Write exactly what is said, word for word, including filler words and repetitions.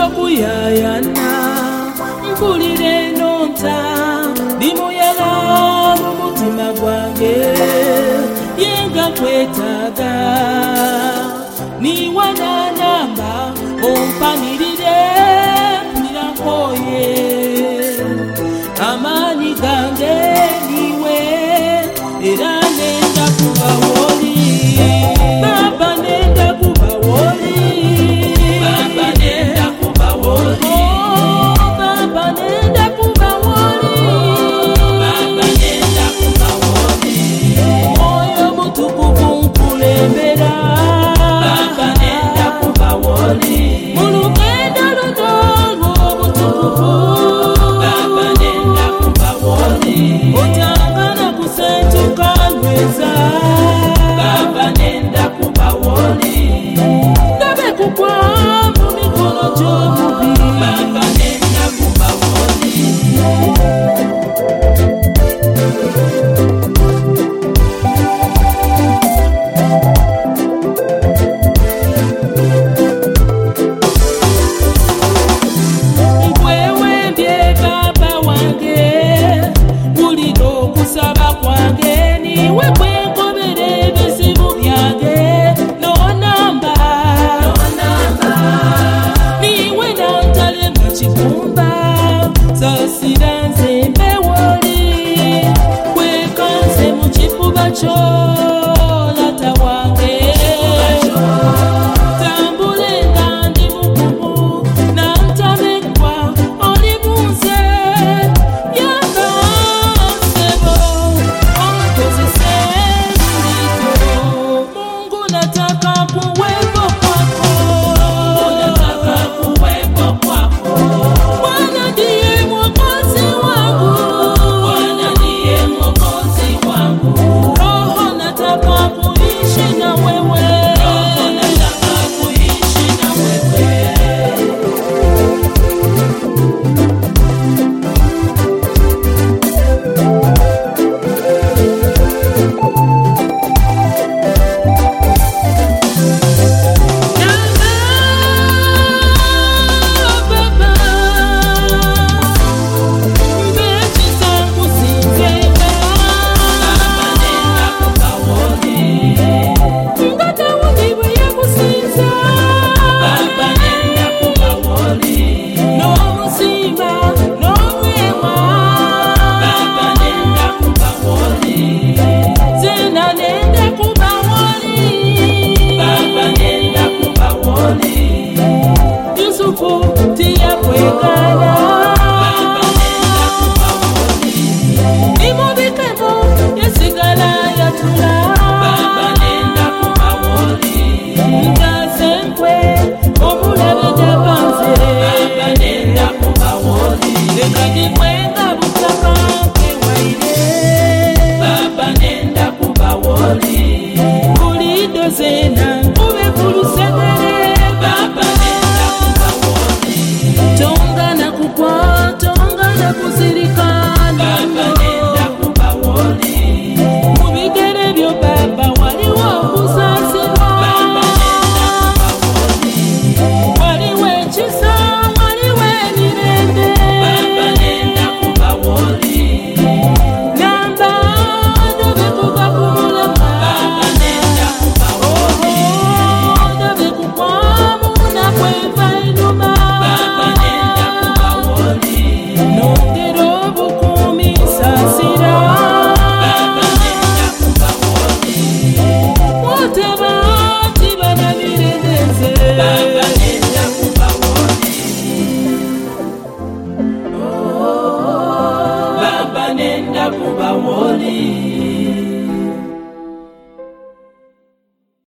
kuyayana mpulire nonta nimuyala mumutima gwange yenga kwetaga niwana namba ompanirire nirakoye amani gange niwe era nenda kuba woli baba nenda kuba woli baba nenda kuba woli baba nenda kuba woli baba nenda kuba woli moyo mutukufu nkulembera baba nenda kuba woli mulugendo luno mutukufu baba nenda kuba woli utangana kusentuka nweza baba nenda kuba woli ngabe kukwa mu mikono gy'omubi baba nenda kuba woli nkwewembye baba wange wulira okusaba kwange niwe kwenkobera ebizibu byange nonamba niwe nantale mu kikumba sasira nze mbewoli kwekanze mu kifuba kyo lata wange tambule nga ndi mukubu nantamekwa oli munze yanga nsebo onkozese ndito Mungu nataka kuwepo kwako nataka kuwepo kwako Bwana ndiye mwokozi wangu Bwana ndiye mwokozi wangu Roho nataka kuishi na wewe Roho nataka kuishi na wewe Yusufu